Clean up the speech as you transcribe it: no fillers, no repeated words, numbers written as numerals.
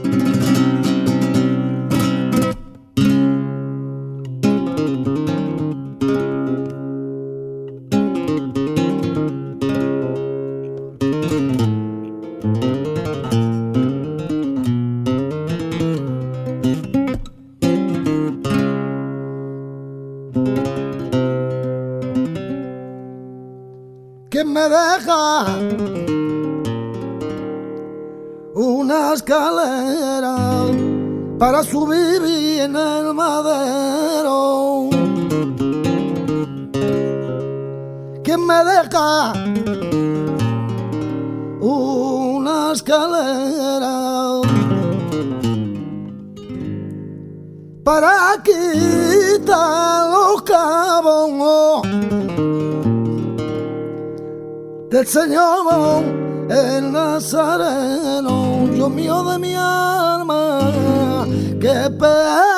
¿Quién me deja una escalera para subir en el madero? ¿Quién me deja una escalera para quitar los cabos del Señor el Nazareno? Dios mío de mi alma, qué pena